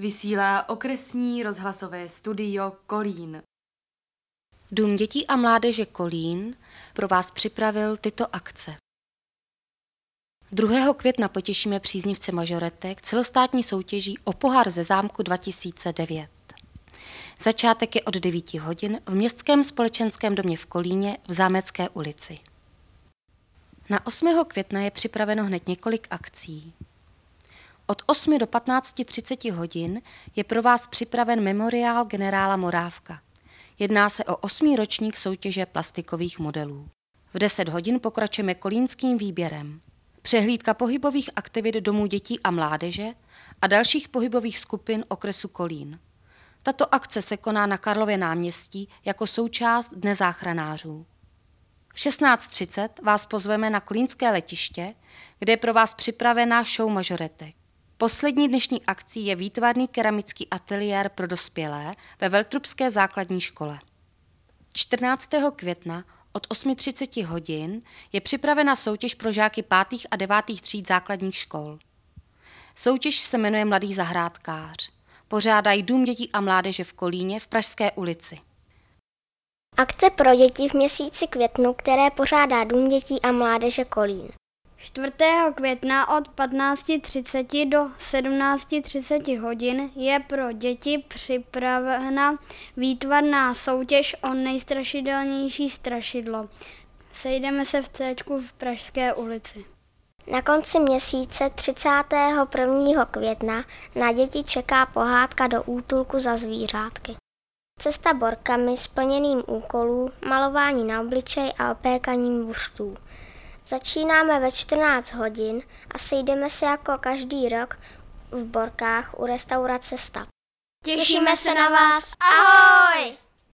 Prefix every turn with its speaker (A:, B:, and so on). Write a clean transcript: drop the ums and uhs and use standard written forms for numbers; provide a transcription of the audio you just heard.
A: Vysílá okresní rozhlasové studio Kolín.
B: Dům dětí a mládeže Kolín pro vás připravil tyto akce. 2. května potěšíme příznivce mažoretek celostátní soutěží o pohár ze zámku 2009. Začátek je od 9 hodin v Městském společenském domě v Kolíně v Zámecké ulici. Na 8. května je připraveno hned několik akcí. Od 8 do 15:30 hodin je pro vás připraven memoriál generála Morávka. Jedná se o 8. ročník soutěže plastikových modelů. V 10 hodin pokračujeme kolínským výběrem. Přehlídka pohybových aktivit domů dětí a mládeže a dalších pohybových skupin okresu Kolín. Tato akce se koná na Karlově náměstí jako součást Dne záchranářů. V 16:30 vás pozveme na kolínské letiště, kde je pro vás připravená show mažoretek. Poslední dnešní akcí je výtvarný keramický ateliér pro dospělé ve Veltrubské základní škole. 14. května od 8:30 hodin je připravena soutěž pro žáky 5. a 9. tříd základních škol. Soutěž se jmenuje Mladý zahrádkář. Pořádají Dům dětí a mládeže v Kolíně v Pražské ulici.
C: Akce pro děti v měsíci květnu, které pořádá Dům dětí a mládeže Kolín.
D: 4. května od 15:30 do 17:30 hodin je pro děti připravena výtvarná soutěž o nejstrašidelnější strašidlo. Sejdeme se v C v Pražské ulici.
C: Na konci měsíce 31. května na děti čeká pohádka do útulku za zvířátky. Cesta borkami s plněním úkolů, malování na obličej a opékaním buštů. Začínáme ve 14 hodin a sejdeme se jako každý rok v Borkách u restaurace Stav.
D: Těšíme se na vás. Ahoj!